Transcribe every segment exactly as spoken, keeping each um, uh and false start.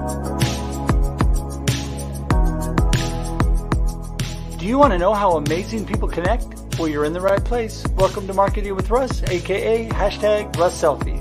Do you want to know how amazing people connect? Well, you're in the right place. Welcome to Marketing with Russ, aka hashtag Russ Selfie.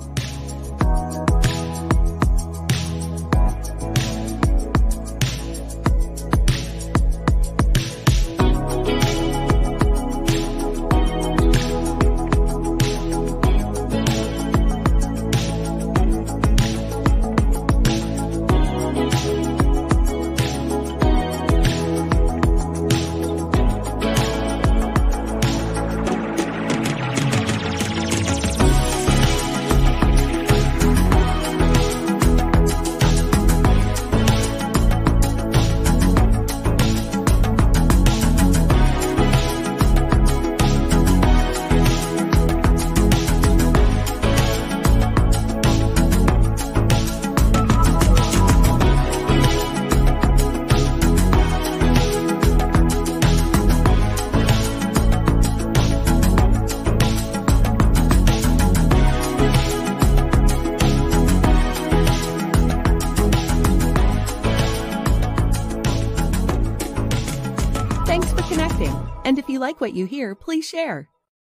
Thanks for connecting. And if you like what you hear, please share.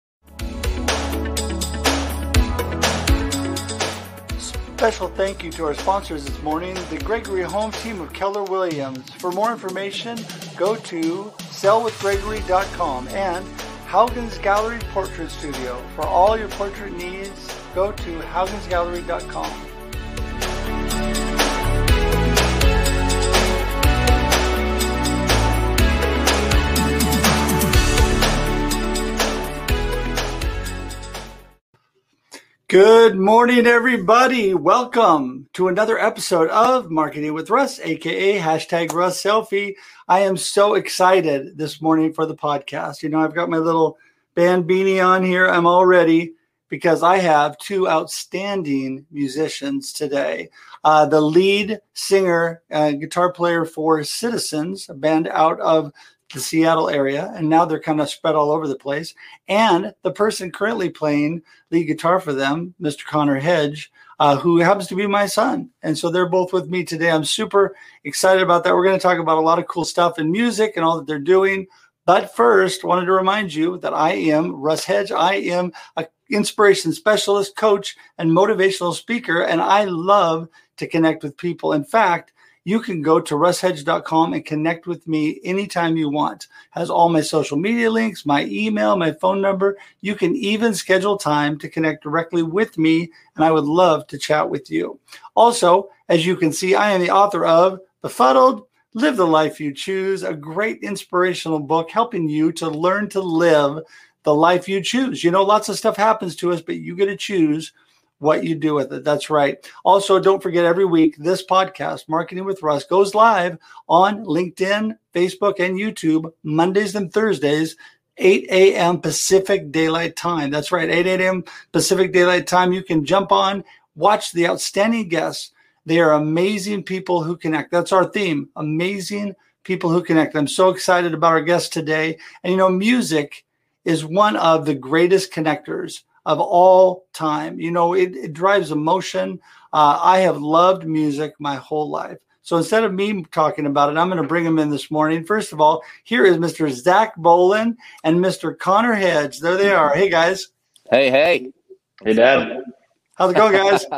Special thank you to our sponsors this morning, the Gregory Home team of Keller Williams. For more information, go to sell with gregory dot com and Haugen's Gallery Portrait Studio. For all your portrait needs, go to haugens gallery dot com. Good morning, everybody. Welcome to another episode of Marketing with Russ, aka hashtag Russ Selfie. I am so excited this morning for the podcast. You know, I've got my little band beanie on here. I'm all ready because I have two outstanding musicians today. Uh, the lead singer, uh, guitar player for Citizens, a band out of the Seattle area, and now they're kind of spread all over the place. And the person currently playing lead guitar for them, Mister Connor Hedge, uh, who happens to be my son. And so they're both with me today. I'm super excited about that. We're going to talk about a lot of cool stuff in music and all that they're doing. But first, wanted to remind you that I am Russ Hedge. I am an inspiration specialist, coach, and motivational speaker, and I love to connect with people. In fact, you can go to russ hedge dot com and connect with me anytime you want. Has all my social media links, my email, my phone number. You can even schedule time to connect directly with me, and I would love to chat with you. Also, as you can see, I am the author of Befuddled, Live the Life You Choose, a great inspirational book helping you to learn to live the life you choose. You know, lots of stuff happens to us, but you get to choose what you do with it. That's right. Also, don't forget, every week, this podcast, Marketing with Russ, goes live on LinkedIn, Facebook, and YouTube, Mondays and Thursdays, eight a.m. Pacific Daylight Time. That's right, eight a.m. Pacific Daylight Time. You can jump on, watch the outstanding guests. They are amazing people who connect. That's our theme, amazing people who connect. I'm so excited about our guests today. And, you know, music is one of the greatest connectors of all time. You know, it, it drives emotion. Uh, I have loved music my whole life. So instead of me talking about it, I'm going to bring them in this morning. First of all, here is Mister Zach Bolen and Mister Connor Hedge. There they are. Hey, guys. Hey, hey. Hey, Dad. How's it going, guys?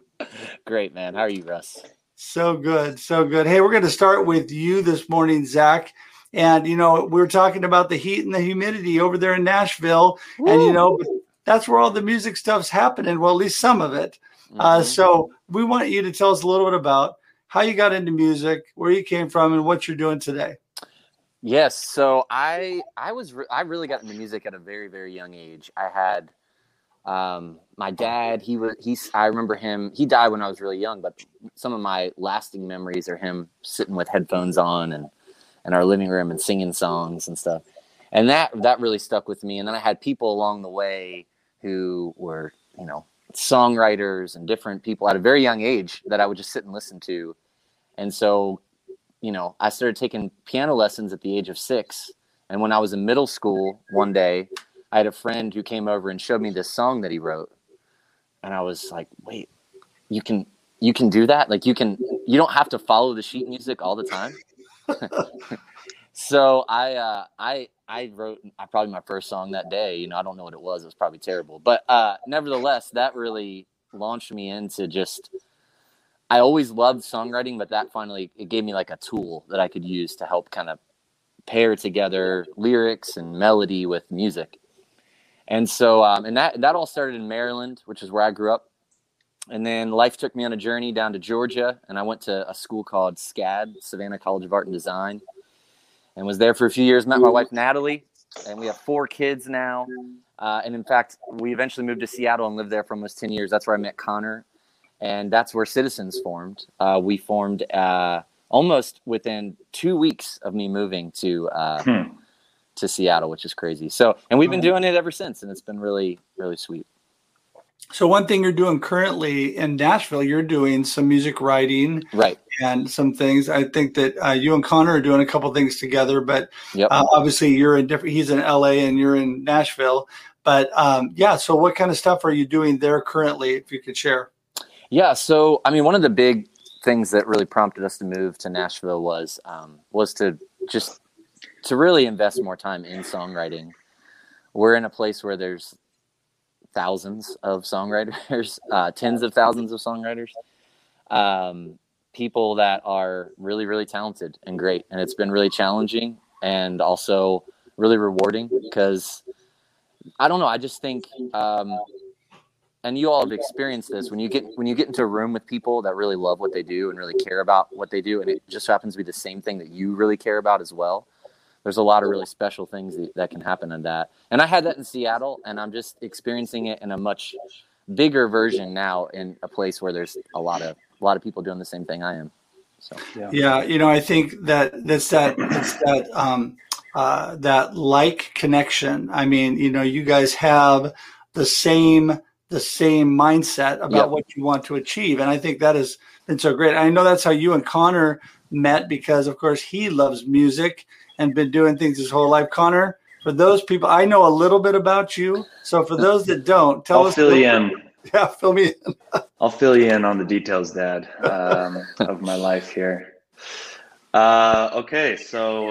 Great, man. How are you, Russ? So good. So good. Hey, we're going to start with you this morning, Zach. And, you know, we were talking about the heat and the humidity over there in Nashville. Woo. And, you know, that's where all the music stuff's happening. Well, at least some of it. Mm-hmm. Uh, so we want you to tell us a little bit about how you got into music, where you came from, and what you're doing today. Yes. So I I was re- I really got into music at a very, very young age. I had um, my dad. He was he's I remember him. He died when I was really young, but some of my lasting memories are him sitting with headphones on and in our living room and singing songs and stuff. And that that really stuck with me. And then I had people along the way who were, you know, songwriters and different people at a very young age that I would just sit and listen to. And so, you know, I started taking piano lessons at the age of six. And when I was in middle school, one day, I had a friend who came over and showed me this song that he wrote. And I was like, wait, you can you can do that. Like you can, you don't have to follow the sheet music all the time. So I, uh, I, I wrote I probably my first song that day. You know, I don't know what it was. It was probably terrible, but uh, nevertheless, that really launched me into just, I always loved songwriting, but that finally, it gave me like a tool that I could use to help kind of pair together lyrics and melody with music. And so, um, and that, that all started in Maryland, which is where I grew up. And then life took me on a journey down to Georgia, and I went to a school called SCAD, Savannah College of Art and Design, and was there for a few years, met my wife, Natalie, and we have four kids now. Uh, and in fact, we eventually moved to Seattle and lived there for almost ten years. That's where I met Connor, and that's where Citizens formed. Uh, we formed uh, almost within two weeks of me moving to uh, hmm. to Seattle, which is crazy. So, and we've been doing it ever since, and it's been really, really sweet. So one thing you're doing currently in Nashville, you're doing some music writing, right, and some things. I think that uh, you and Connor are doing a couple things together, but yep. uh, obviously you're in different. He's in L A and you're in Nashville. But um, yeah, so what kind of stuff are you doing there currently, if you could share? Yeah, so I mean, one of the big things that really prompted us to move to Nashville was um, was to just to really invest more time in songwriting. We're in a place where there's thousands of songwriters, uh, tens of thousands of songwriters, um, people that are really, really talented and great. And it's been really challenging and also really rewarding because I don't know. I just think, um, and you all have experienced this when you get, when you get into a room with people that really love what they do and really care about what they do. And it just happens to be the same thing that you really care about as well. There's a lot of really special things that, that can happen in that. And I had that in Seattle, and I'm just experiencing it in a much bigger version now in a place where there's a lot of a lot of people doing the same thing I am. So yeah, yeah you know, I think that that's that it's that um, uh, that like connection. I mean, you know, you guys have the same the same mindset about yep. what you want to achieve, and I think that has been so great. I know that's how you and Connor met because, of course, he loves music and been doing things his whole life. Connor, for those people, I know a little bit about you. So for those that don't, tell I'll us. I'll fill you in. Yeah, fill me in. I'll fill you in on the details, Dad, um, of my life here. Uh, okay, so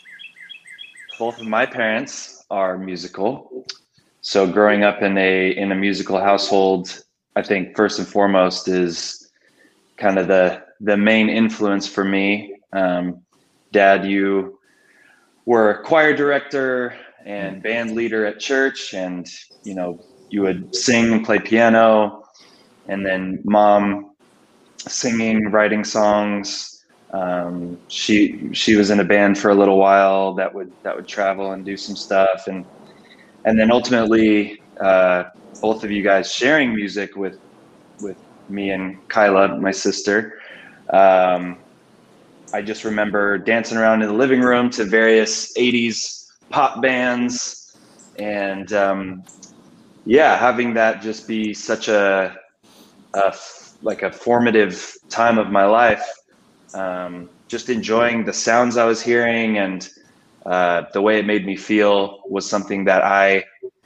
both of my parents are musical. So growing up in a in a musical household, I think first and foremost is kind of the the main influence for me. Um, Dad, you were a choir director and band leader at church, and you know you would sing and play piano, and then Mom singing, writing songs. Um, she she was in a band for a little while that would that would travel and do some stuff, and and then ultimately uh, both of you guys sharing music with with me and Kyla, my sister. Um, I just remember dancing around in the living room to various eighties pop bands, and um, yeah, having that just be such a, a like a formative time of my life. Um, just enjoying the sounds I was hearing and uh, the way it made me feel was something that I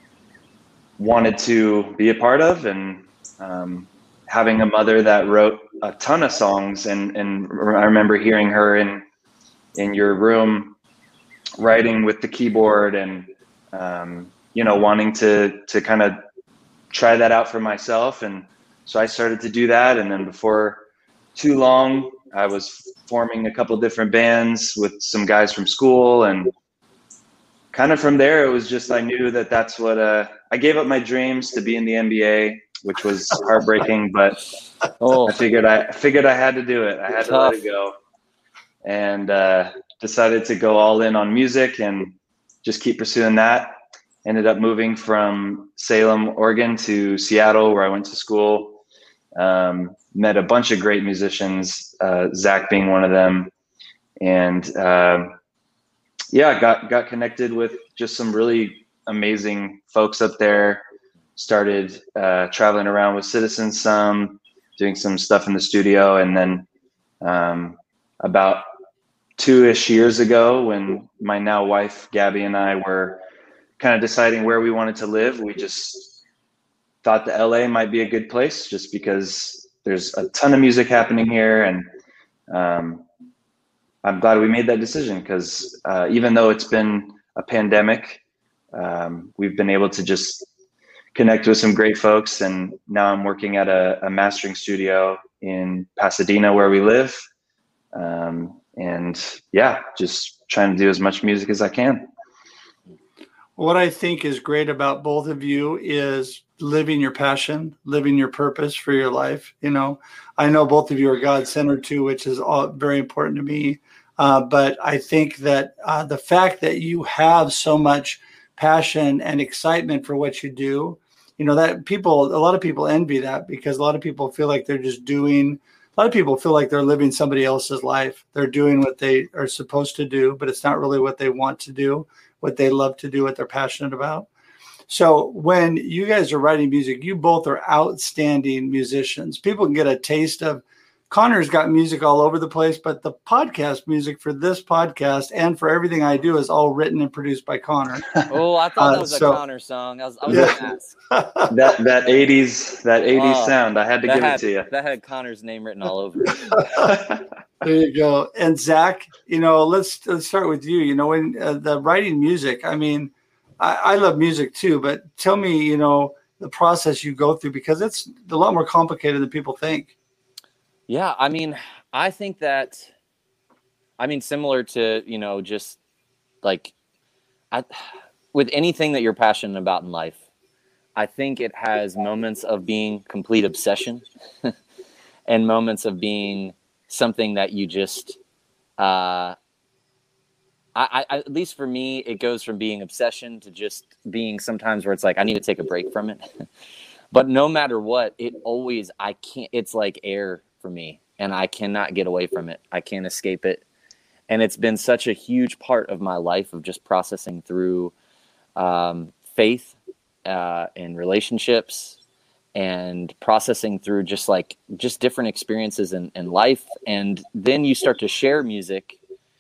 wanted to be a part of, and um, having a mother that wrote a ton of songs, and, and I remember hearing her in in your room writing with the keyboard, and um, you know, wanting to to kind of try that out for myself. And so I started to do that, and then before too long, I was forming a couple different bands with some guys from school, and kind of from there, it was just, I knew that that's what, uh, I gave up my dreams to be in the N B A, which was heartbreaking, but oh. I figured I figured I had to do it. I had Tough. to let it go, and uh, decided to go all in on music and just keep pursuing that. Ended up moving from Salem, Oregon to Seattle, where I went to school. Um, met a bunch of great musicians, uh, Zach being one of them. And uh, yeah, got, got connected with just some really amazing folks up there. Started uh, traveling around with Citizens some, doing some stuff in the studio. And then um, about two-ish years ago, when my now wife, Gabby, and I were kind of deciding where we wanted to live, we just thought the L A might be a good place, just because there's a ton of music happening here, and um, I'm glad we made that decision because uh, even though it's been a pandemic, um, we've been able to just connect with some great folks. And now I'm working at a, a mastering studio in Pasadena where we live. Um, and yeah, just trying to do as much music as I can. What I think is great about both of you is living your passion, living your purpose for your life. You know, I know both of you are God-centered too, which is all very important to me. Uh, but I think that uh, the fact that you have so much passion and excitement for what you do, you know, that people, a lot of people envy that because a lot of people feel like they're just doing, a lot of people feel like they're living somebody else's life. They're doing what they are supposed to do, but it's not really what they want to do, what they love to do, what they're passionate about. So when you guys are writing music, you both are outstanding musicians. People can get a taste of, Connor's got music all over the place, but the podcast music for this podcast and for everything I do is all written and produced by Connor. Oh, I thought that was uh, so, a Connor song. I was, I was yeah. going to ask. that that eighties that eighties Oh, sound, I had to give had, it to you. That had Connor's name written all over it. There you go. And Zach, you know, let's let's start with you. You know, when uh, the writing music, I mean, I, I love music too, but tell me, you know, the process you go through because it's a lot more complicated than people think. Yeah, I mean, I think that, I mean, similar to, you know, just like, I, with anything that you're passionate about in life, I think it has moments of being complete obsession and moments of being something that you just, uh, I, I, at least for me, it goes from being obsession to just being sometimes where it's like, I need to take a break from it. But no matter what, it always, I can't, it's like air for me, and I cannot get away from it. I can't escape it. And it's been such a huge part of my life of just processing through um, faith uh, and relationships and processing through just like just different experiences in, in life. And then you start to share music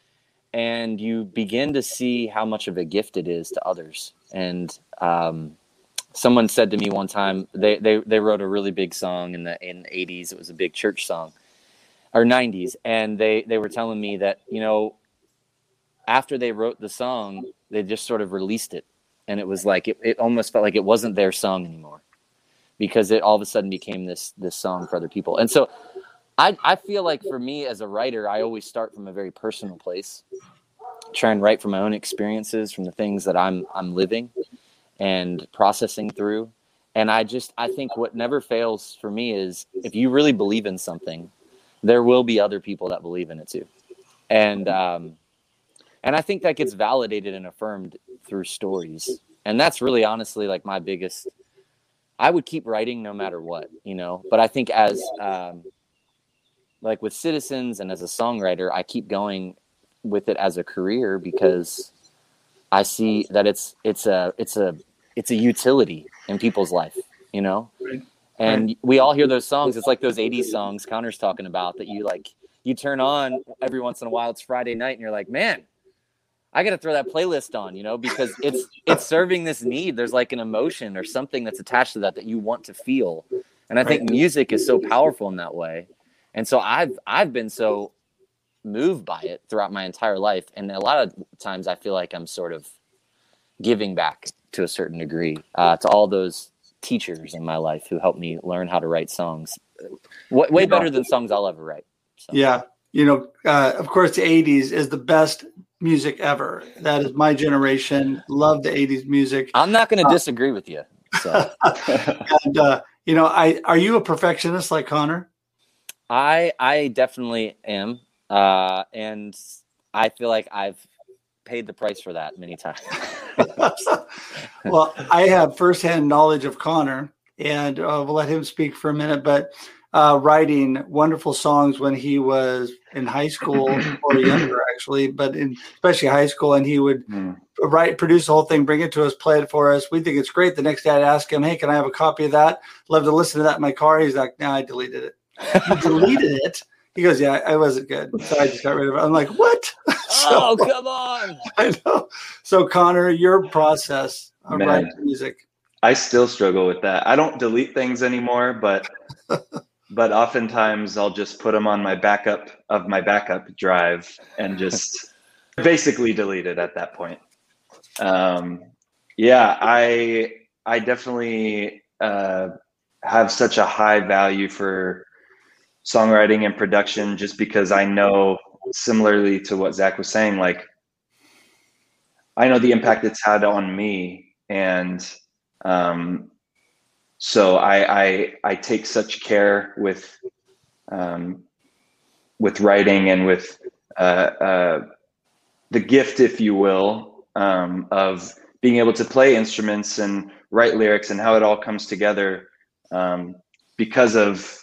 and you begin to see how much of a gift it is to others. And um, someone said to me one time, they, they, they wrote a really big song in the in the eighties. It was a big church song, or nineties. And they, they were telling me that, you know, after they wrote the song, they just sort of released it. And it was like, it, it almost felt like it wasn't their song anymore because it all of a sudden became this, this song for other people. And so I, I feel like for me as a writer, I always start from a very personal place, try and write from my own experiences, from the things that I'm, I'm living and processing through. And I just, I think what never fails for me is if you really believe in something, there will be other people that believe in it too. And, um, and I think that gets validated and affirmed through stories. And that's really honestly like my biggest, I would keep writing no matter what, you know, but I think as, um, like with Citizens and as a songwriter, I keep going with it as a career because I see that it's, it's a, it's a, it's a utility in people's life, you know? Right. And Right. we all hear those songs. It's like those eighties songs Connor's talking about that you like, you turn on every once in a while. It's Friday night and you're like, man, I got to throw that playlist on, you know, because it's, it's serving this need. There's like an emotion or something that's attached to that, that you want to feel. And I think Right. music is so powerful in that way. And so I've, I've been so moved by it throughout my entire life. And a lot of times I feel like I'm sort of giving back to a certain degree uh, to all those teachers in my life who helped me learn how to write songs w- way better than songs I'll ever write. So. Yeah. You know, uh, of course, the eighties is the best music ever. That is my generation. Love the eighties music. I'm not going to uh, disagree with you. So. and, uh, you know, I are you a perfectionist like Connor? I I definitely am. Uh, and I feel like I've paid the price for that many times. Well, I have firsthand knowledge of Connor, and uh, we'll let him speak for a minute, but uh, writing wonderful songs when he was in high school or younger, actually, but in especially high school, and he would Mm. write, produce the whole thing, bring it to us, play it for us. We think it's great. The next day I'd ask him, hey, can I have a copy of that? Love to listen to that in my car. He's like, no, nah, I deleted it. You deleted it? He goes, yeah, I wasn't good. So I just got rid of it. I'm like, what? So, Oh, come on. I know. So Connor, your process of Man. writing music. I still struggle with that. I don't delete things anymore, but but oftentimes I'll just put them on my backup of my backup drive and just basically delete it at that point. Um, yeah, I I definitely uh, have such a high value for songwriting and production, just because I know, similarly to what Zach was saying, like I know the impact it's had on me, and um, so I, I I take such care with um, with writing and with uh, uh, the gift, if you will, um, of being able to play instruments and write lyrics and how it all comes together, um, because of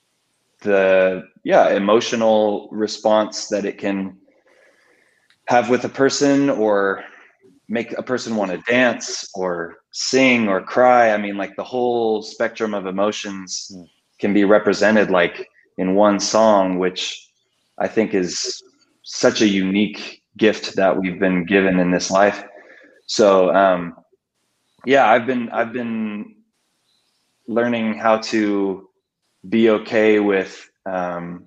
the yeah emotional response that it can have with a person, or make a person want to dance or sing or cry. I mean, like the whole spectrum of emotions can be represented like in one song, which I think is such a unique gift that we've been given in this life. So um, yeah, I've been I've been learning how to be okay with um,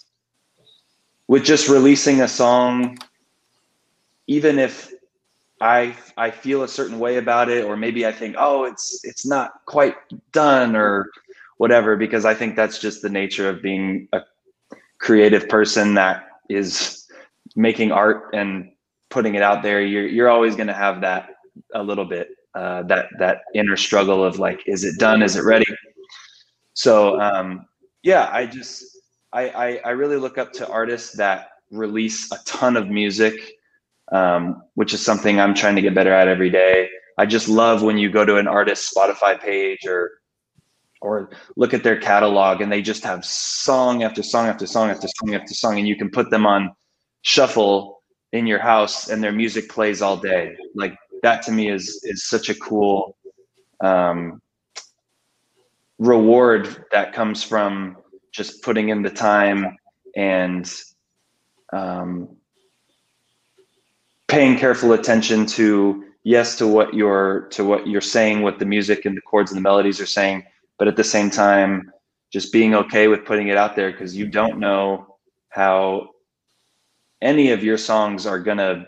with just releasing a song, even if I I feel a certain way about it, or maybe I think, oh, it's it's not quite done or whatever, because I think that's just the nature of being a creative person that is making art and putting it out there. You're you're always going to have that a little bit, uh, that that inner struggle of like, is it done? Is it ready? So um, yeah, I just I, I I really look up to artists that release a ton of music. Um, which is something I'm trying to get better at every day. I just love when you go to an artist's Spotify page or or look at their catalog, and they just have song after song after song after song after song, and you can put them on shuffle in your house and their music plays all day. Like that to me is is such a cool um, reward that comes from just putting in the time and um, paying careful attention to, yes, to what you're to what you're saying, what the music and the chords and the melodies are saying, but at the same time, just being okay with putting it out there, because you don't know how any of your songs are gonna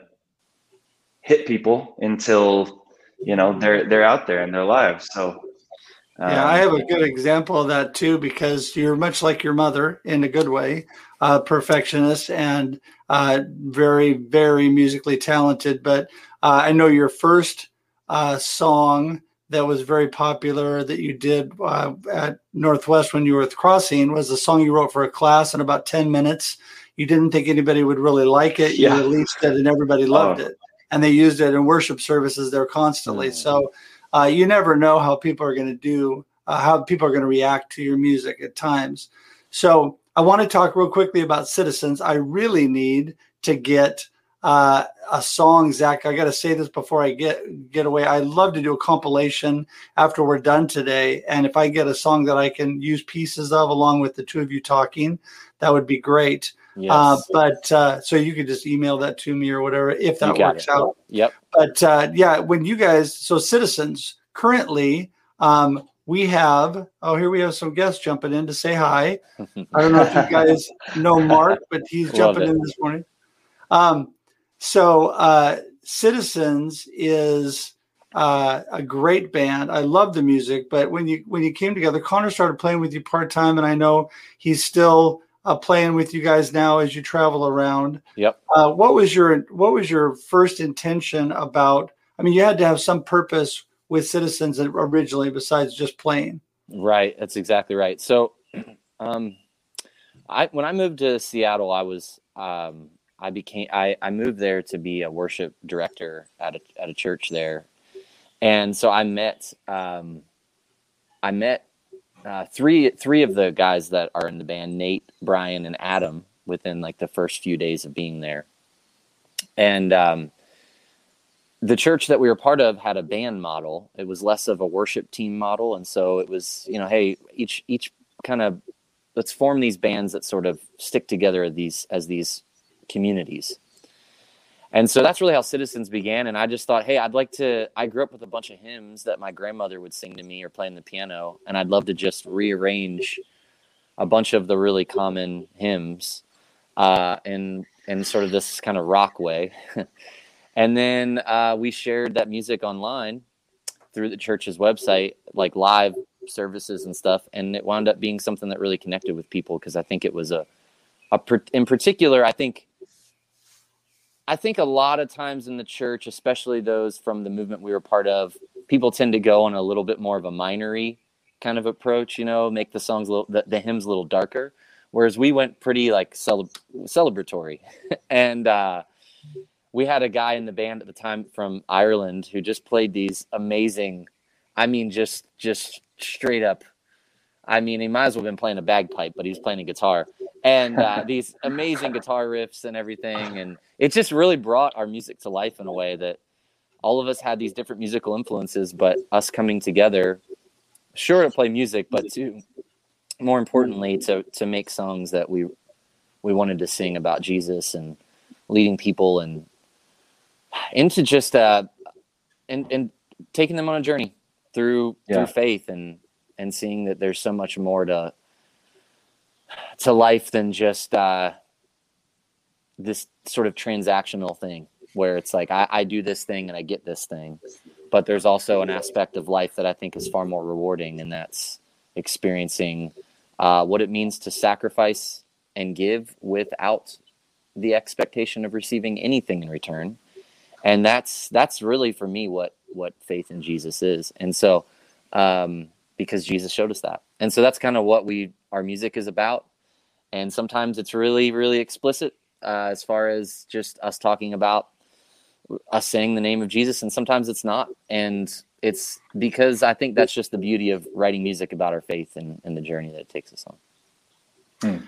hit people until you know they're they're out there in their lives. So um, yeah, I have a good example of that too, because you're much like your mother in a good way, uh, perfectionist and uh, very, very musically talented. But uh, I know your first uh, song that was very popular that you did uh, at Northwest when you were with Crossing was a song you wrote for a class in about ten minutes. You didn't think anybody would really like it. You Yeah. released it and everybody loved Oh. it. And they used it in worship services there constantly. Mm. So uh, you never know how people are going to do, uh, how people are going to react to your music at times. So I want to talk real quickly about Citizens. I really need to get uh, a song, Zach. I got to say this before I get get away. I'd love to do a compilation after we're done today. And if I get a song that I can use pieces of along with the two of you talking, that would be great. Yes. Uh, but uh, so you could just email that to me or whatever, if that You got works it. out. Yep. But uh, yeah, when you guys, so Citizens currently, um, we have, oh, here we have some guests jumping in to say hi. I don't know if you guys know Mark, but he's Love jumping it. in this morning. Um, so uh, Citizens is uh, a great band. I love the music, but when you when you came together, Connor started playing with you part time, and I know he's still uh, playing with you guys now as you travel around. Yep. Uh, what was your what was your first intention about? I mean, you had to have some purpose with Citizens originally besides just playing. Right. That's exactly right. So, um, I when I moved to Seattle, I was um, I became I, I moved there to be a worship director at a at a church there, and so I met um, I met uh, three three of the guys that are in the band, Nate, Brian, and Adam, within like the first few days of being there, and um, the church that we were part of had a band model. It was less of a worship team model, and so it was, you know, hey, each each kind of let's form these bands that sort of stick together as these as these communities. And so that's really how Citizens began. And I just thought, hey, I'd like to, I grew up with a bunch of hymns that my grandmother would sing to me or play on the piano. And I'd love to just rearrange a bunch of the really common hymns, uh, in in sort of this kind of rock way. And then uh, we shared that music online through the church's website, like live services and stuff. And it wound up being something that really connected with people, because I think it was a, a, in particular, I think, I think a lot of times in the church, especially those from the movement we were part of, people tend to go on a little bit more of a minory kind of approach, you know, make the songs a little, the, the hymns a little darker. Whereas we went pretty like cele- celebratory. and, uh, we had a guy in the band at the time from Ireland who just played these amazing, I mean, just just straight up. I mean, he might as well have been playing a bagpipe, but he was playing a guitar. And uh, these amazing guitar riffs and everything. And it just really brought our music to life in a way that all of us had these different musical influences, but us coming together, sure to play music, but to, more importantly, to to make songs that we we wanted to sing about Jesus and leading people and into just uh and and taking them on a journey through Yeah. through faith and and seeing that there's so much more to to life than just uh this sort of transactional thing where it's like I, I do this thing and I get this thing, but there's also an aspect of life that I think is far more rewarding, and that's experiencing uh what it means to sacrifice and give without the expectation of receiving anything in return. And that's that's really for me what what faith in Jesus is. And so um, because Jesus showed us that. And so that's kind of what we our music is about. And sometimes it's really, really explicit uh, as far as just us talking about us saying the name of Jesus. And sometimes it's not. And it's because I think that's just the beauty of writing music about our faith and, and the journey that it takes us on. Hmm.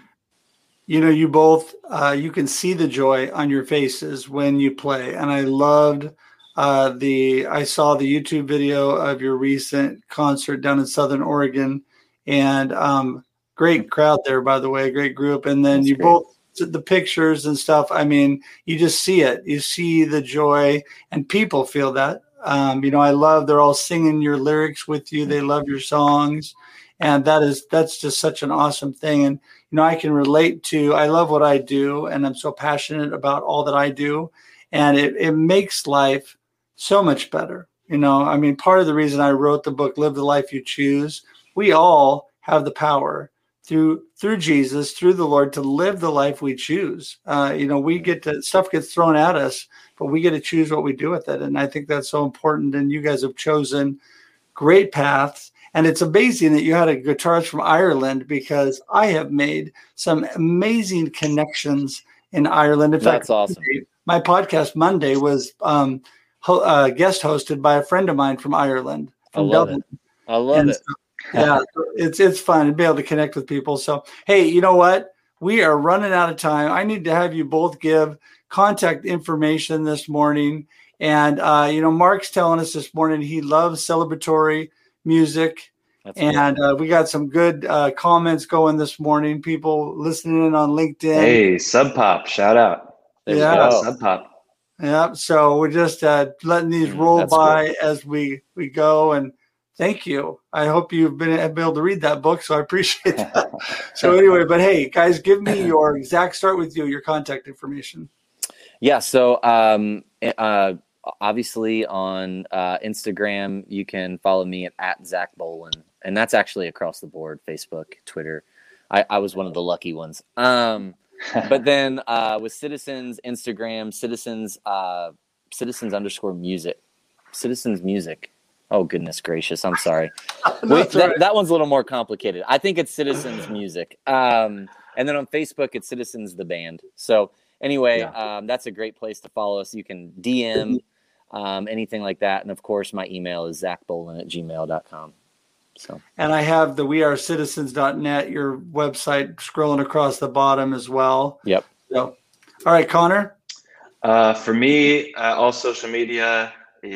You know, you both, uh, you can see the joy on your faces when you play. And I loved uh, the, I saw the YouTube video of your recent concert down in Southern Oregon, and um, great crowd there, by the way, great group. And then That's you great. both, the pictures and stuff. I mean, you just see it, you see the joy, and people feel that. Um, you know, I love, they're all singing your lyrics with you. They love your songs. And that is, that's just such an awesome thing. And, you know, I can relate to, I love what I do, and I'm so passionate about all that I do. And it, it makes life so much better. You know, I mean, part of the reason I wrote the book, Live the Life You Choose, we all have the power through, through Jesus, through the Lord, to live the life we choose. Uh, you know, we get to, stuff gets thrown at us, but we get to choose what we do with it. And I think that's so important. And you guys have chosen great paths. And it's amazing that you had a guitarist from Ireland, because I have made some amazing connections in Ireland. In That's fact, awesome. my podcast Monday was um, ho- uh, guest hosted by a friend of mine from Ireland, I from love Dublin. it. I love And it. so, yeah, it's it's fun to be able to connect with people. So, hey, you know what? We are running out of time. I need to have you both give contact information this morning. And, uh, you know, Mark's telling us this morning he loves celebratory music. That's And uh, we got some good uh, comments going this morning. People listening in on LinkedIn. Hey, Sub Pop, shout out. There Yeah. we go. Sub Pop. Yeah. So we're just uh, letting these Mm, roll that's by as we, we go. And thank you. I hope you've been able to read that book, so I appreciate that. So anyway, but hey, guys, give me your, Zach, start with you, your contact information. Yeah. So, um, uh, obviously on uh, Instagram, you can follow me at, at Zach Bolin, and that's actually across the board: Facebook, Twitter. I, I was one of the lucky ones. Um, but then uh, with Citizens Instagram, Citizens, uh, Citizens underscore music, Citizens music. Oh goodness gracious! I'm sorry. No, Wait, that's that, all right. that one's a little more complicated. I think it's Citizens music. Um, and then on Facebook, it's Citizens the band. So anyway, Yeah. um, that's a great place to follow us. You can D M um, anything like that. And of course, my email is zachbolin at gmail dot com. So, And I have the we are citizens dot net, your website, scrolling across the bottom as well. yep. So, all right, Connor. Uh, for me, uh, all social media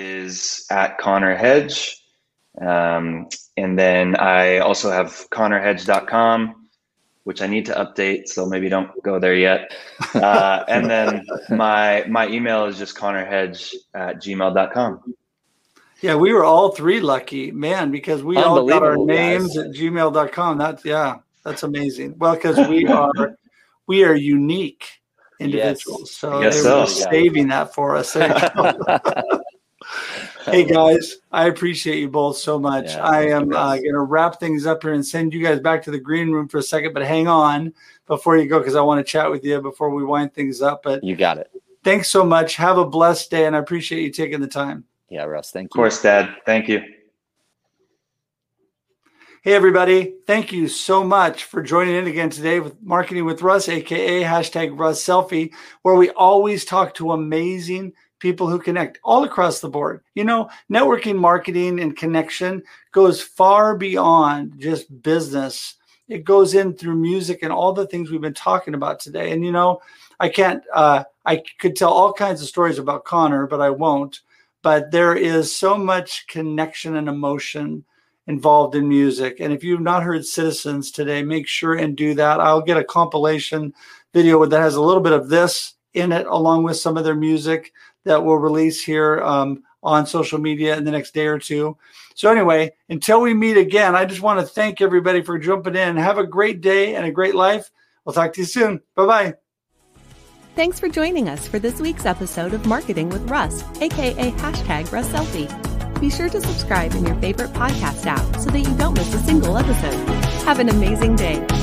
is at Connor Hedge. Um, and then I also have connor hedge dot com, which I need to update, so maybe don't go there yet. Uh, and then my my email is just connorhedge at gmail dot com. Yeah, we were all three lucky, man, because we all got our Unbelievable, names guys. at gmail dot com. That's, yeah. That's amazing. Well, because we are we are unique individuals, Yes. so I guess they so. were saving that for us. There you go. Hey guys, I appreciate you both so much. Yeah, I thank you, am uh, Russ. going to wrap things up here and send you guys back to the green room for a second, but hang on before you go because I want to chat with you before we wind things up. But You got it. thanks so much. Have a blessed day, and I appreciate you taking the time. Yeah, Russ. Thank Of you. course, Dad. Thank you. Hey, everybody. Thank you so much for joining in again today with Marketing with Russ, a k a hashtag Russ Selfie, where we always talk to amazing people who connect all across the board. You know, networking, marketing, and connection goes far beyond just business. It goes in through music and all the things we've been talking about today. And, you know, I can't, uh, I could tell all kinds of stories about Connor, but I won't. But there is so much connection and emotion involved in music. And if you've not heard Citizens today, make sure and do that. I'll get a compilation video that has a little bit of this in it, along with some of their music that we'll release here um, on social media in the next day or two. So anyway, until we meet again, I just want to thank everybody for jumping in. Have a great day and a great life. We'll talk to you soon. Bye-bye. Thanks for joining us for this week's episode of Marketing with Russ, aka hashtag Russ Selfie. Be sure to subscribe in your favorite podcast app so that you don't miss a single episode. Have an amazing day.